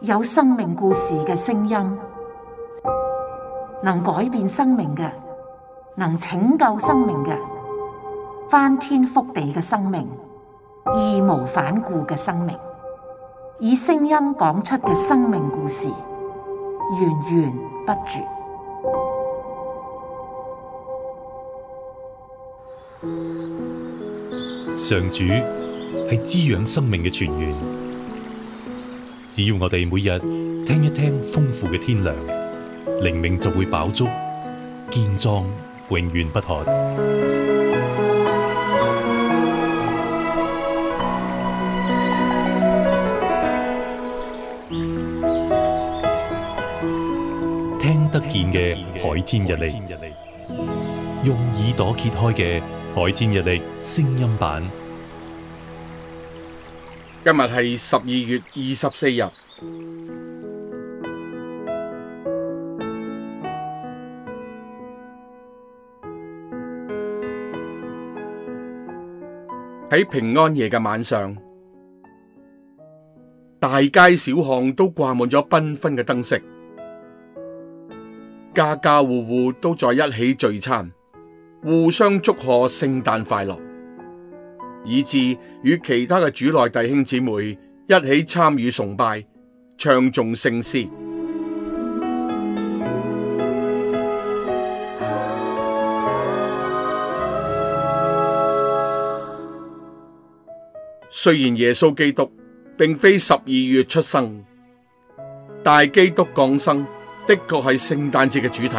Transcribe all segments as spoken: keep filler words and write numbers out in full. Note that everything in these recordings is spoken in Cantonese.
有生命故事嘅聲音，能改變生命嘅，能拯救生命嘅，翻天覆地嘅生命，義無反顧嘅生命，以聲音講出嘅生命故事，源源不絕。 上主係滋養生命嘅泉源，只要我哋每日聽一聽豐富嘅天糧，靈命就會飽足，健壯永遠不渴。聽得見嘅海天日曆，用耳朵揭開嘅海天日曆聲音版。 今日係十二月二十四日。喺平安夜嘅晚上，大街小巷都掛滿咗繽紛嘅燈飾，家家戶戶都在一起聚餐，互相祝賀聖誕快樂，以致與其他嘅主內弟兄姊妹一起參與崇拜，唱頌聖詩。雖然耶穌基督並非十二月出生，但基督降生的確係聖誕節嘅主題。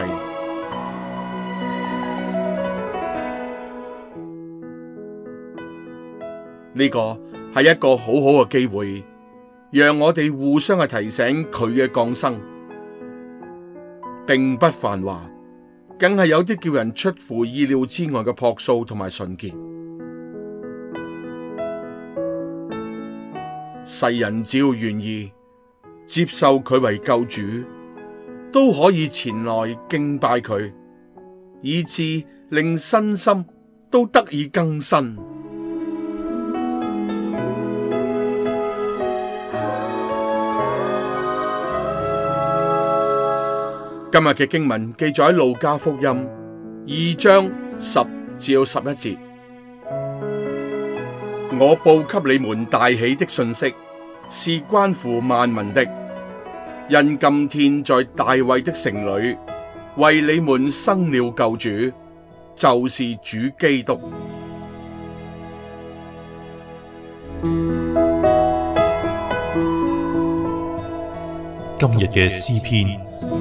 呢個係一個好好嘅機會，讓我哋互相嘅提醒佢嘅降生，並不繁華，更係有啲叫人出乎意料之外嘅樸素同埋純潔。世人只要願意接受佢為救主，都可以前來敬拜佢，以致令身心都得以更新。今日嘅經文記載喺路加福音二章十至到十一節。我報給你們大喜的信息，是關乎萬民的，因今天在大衛的城裏，為你們生了救主，就是主基督。 今日嘅詩篇，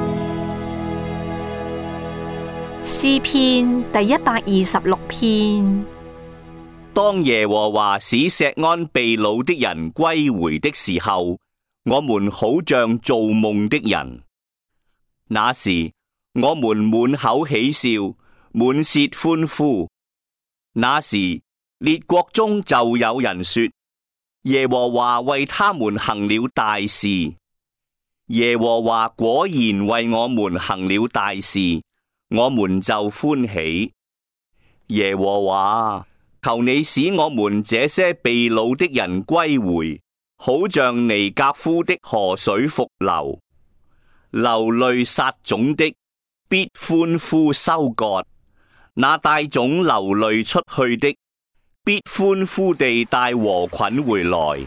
詩篇第一百二十六篇。 當耶和華使錫安被擄的人歸回的時候，我們好像做夢的人。那時，我們滿口喜笑，滿舌歡呼。那時，列國中就有人說：耶和華為他們行了大事。耶和華果然為我們行了大事，我們就歡喜。耶和華，求你使我們這些被擄的人歸回，好像尼革夫的河水復流。流淚撒種的，必歡呼收割；那帶種流淚出去的，必歡呼地帶禾捆回來。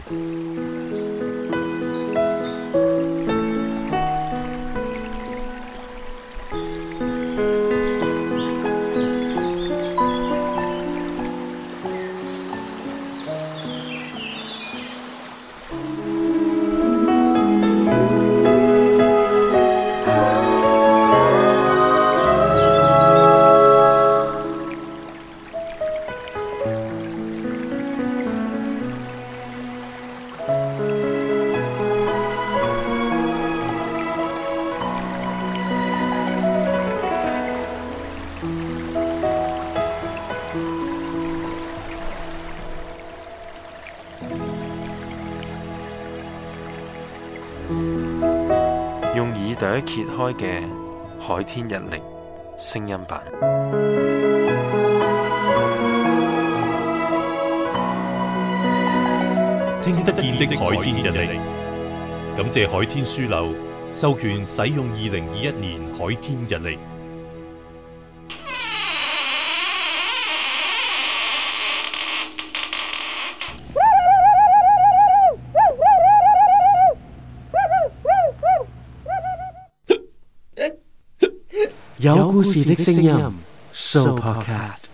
用耳朵揭開嘅海天日曆聲音版， 聽得見的海天日曆感謝海天書樓授權使用二零二一年海天日曆。 有故事的聲音 Show Podcast。